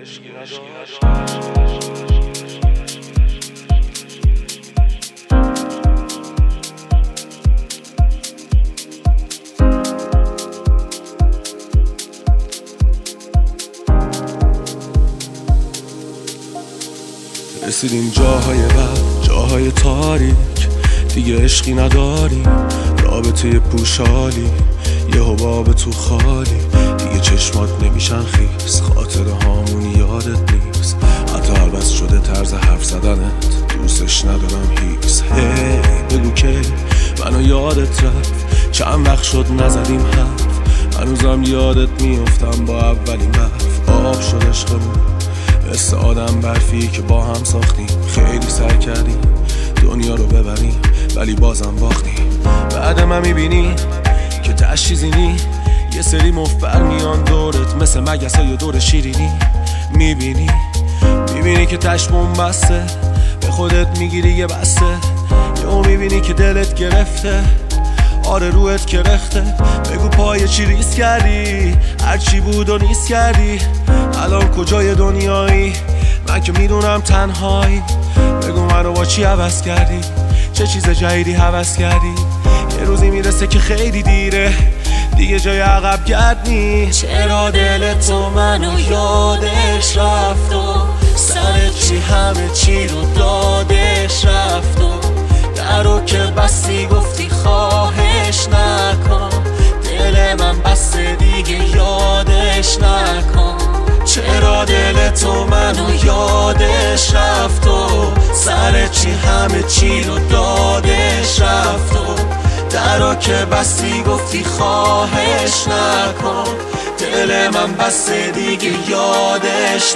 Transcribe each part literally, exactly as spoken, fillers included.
رسیدیم جاهای بد، جاهای تاریک، دیگه عشقی نداری، رابطه پوشالی، یه حباب تو خالی، دیگه چشمات نمیشن خیس، خاطر هامون یادت نیست، حتی عوض شده طرز حرف زدنت، دوستش ندارم هیس. هی بگو که منو یادت رفت، چند وقت شد نزدیم حرف، هنوزم یادت میافتم با اولین برف، آب شد عشقمون مثل آدم برفی که با هم ساختیم، خیلی سعی کردیم دنیا رو ببریم ولی بازم باختیم. بعد من میبینی که تش چیزی نی، یه سری مفبر میان دورت مثل مگسای دور شیرینی، میبینی میبینی که تش بسته، به خودت میگیری یه بسته، یهو میبینی که دلت گرفته، آره روحت کرخته، بگو پای چی ریس کردی، هرچی بود و نیست کردی، الان کجای دنیایی، من که میدونم تنهایی، بگو منو با چی عوض کردی، چه چیز جدیدی هوس کردی، یه روزی میرسه که خیلی دیره، دیگه جای عقب گرد نی. چرا دل تو منو یادش رفت و سر چی همه چی رو دادش رفت و درو که بستی گفتی خواهش نکن، دل من بسته دیگه یادش نکن. چرا دل تو منو یادش رفت و سر چی همه چی رو دادش رفت و درو که بستی گفتی خواهش نکن، دل من بسته دیگه یادش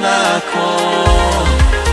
نکن.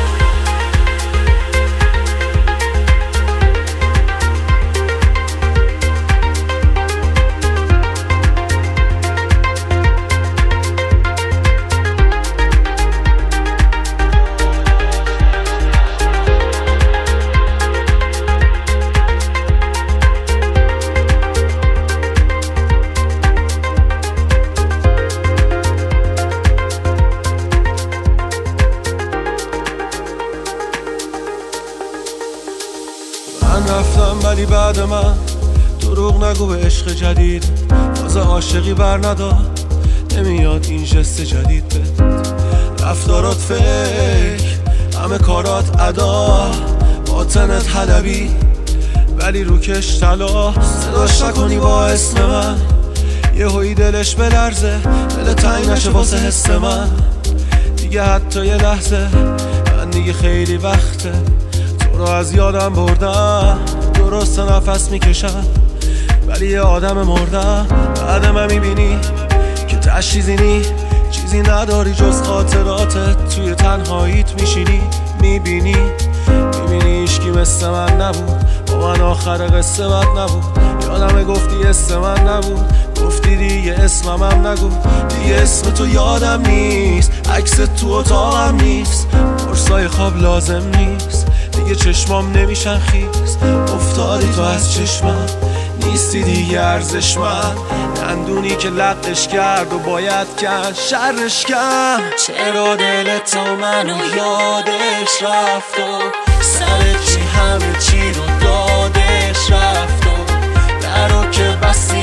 من رفتم ولی بعد من دروغ نگو به عشق جدید، باز عاشقی بر نداد، نمیاد این جست جدید بد، رفتارات فکر، همه کارات ادا، باطنت حلبی ولی روکش طلا، صداش نکنی با اسم من، یه هایی دلش بلرزه، دل تنگ نشه واسه حس من، دیگه حتی یه لحظه، من دیگه خیلی وقته تو رو از یادم بردم، درست نفس میکشم ولی یه آدم مردم. بعد من میبینی که تش چیزی نی، چیزی نداری جز خاطراتت، توی تنهاییت میشینی، میبینی میبینی ایشکی مثل من نبود، با من آخر قصه بد نبود، یادمه گفتی اسم من نبود، گفتی دیگه اسمم هم نگو، دیگه اسم تو یادم نیست، عکس تو اتاقم نیست، قرصای خواب لازم نیست، دیگه چشمام نمیشن خیس، افتادی تو از چشمم، نیستی دیگه ارزشمند، دندونی که لقش کرد و باید کن شرش کن. چرا دل تو منو یادش رفت و سر چی همه چی رو دادش رفت و درو که بستی